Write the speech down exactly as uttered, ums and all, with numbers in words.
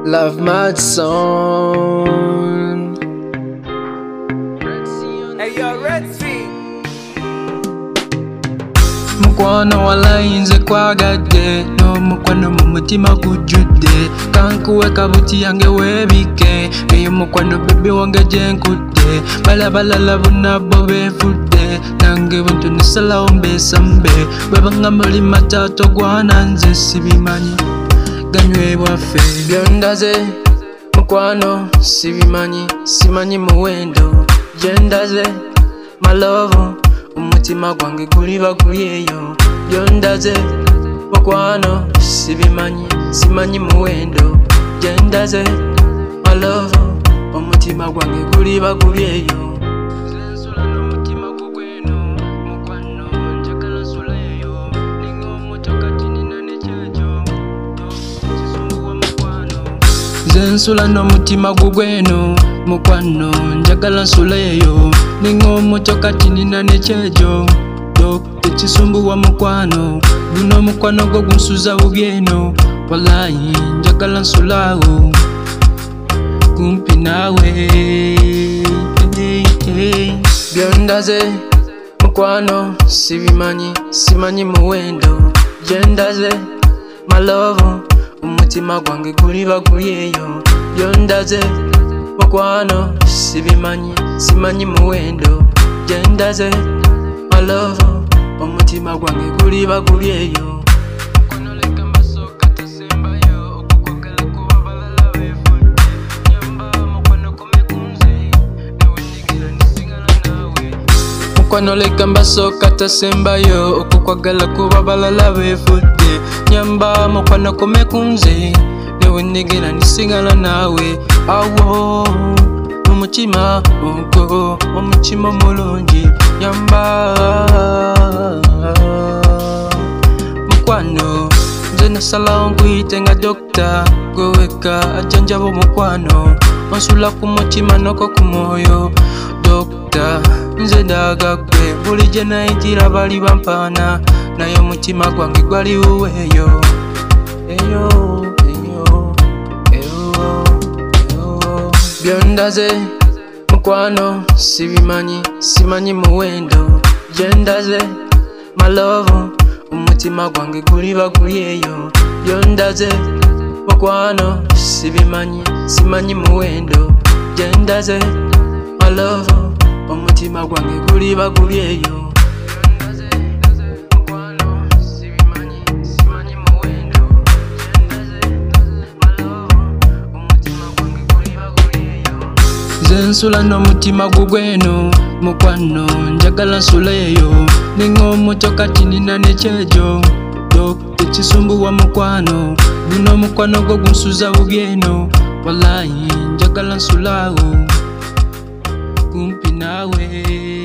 Love Mad Song. Hey yo, Red Sea. Mukwano walayinze kwagadde n'omukwano mu mutima gujjudde kankuweka buti yange weebike eyo mukwano bebe wange gye nkudde balabalala bonna bo beevudde nange buntu nesalawo mbeesambe bwebanga muli mataato gwana nze sibimanyi ganywebwaffe byondaze mukwano sibimanyi simanyi muwendo gyendaze malovo umutima gwange guliba guli eyo byondaze mukwano sibimanyi simanyi muwendo gyendaze malovo umutima gwange guliba guli eyo Zensula n'omutima gugweno mukwano njagala nsula eyo ninga omuto kati nina nekyejo do tekisumbuwa mukwano guno omukwano gwo gunsuza bubi eno walayi njagala nsulawo kumpi naawe byondaze mukwano sibimanyi simanyi muwendo gyendaze malovo umutima gwange guliba guli eyo byondaze mukwano sibimanyi simanyi muwendo gyendaze malovo umutima gwange guliba guli eyo mukwano leka mbasoka tasembayo okukwagala kuba balala beefudde nyamba mukwano kome kunze newe negera nisigala nawe awo omutima ogwo omutima mulungi nyamba mukwano nze nasalawo nkuyite nga dokita gweweka ajanjaba omukwano onsula ku mutima noko ku mwoyo dokita nze ndaga gwe buli gye nayitira bali bampaana naye omutima gwange gwali wuweeyo eyo eyo eyo eyo byondaze mukwano sibimanyi simanyi muwendo gyendaze malovo umutima gwange guliba guli eyo byondaze mukwano sibimanyi simanyi muwendo gyendaze malovo umutima gwange guliba guli eyo zensula n'omutima gugweno mukwano njagala nsula eyo ninga omuto kati nina nekyejo do tekisumbuwa mukwano guno omukwano gwo gunsuza bubi eno walayi njagala nsulawo kumpi naawe.